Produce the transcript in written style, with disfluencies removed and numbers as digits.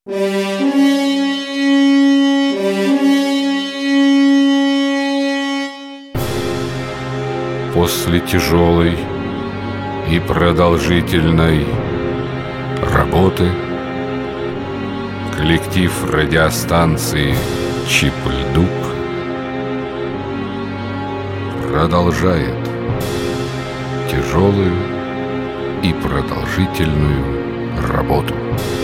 После тяжелой и продолжительной работы коллектив радиостанции «Чип-Льдук» продолжает тяжелую и продолжительную работу.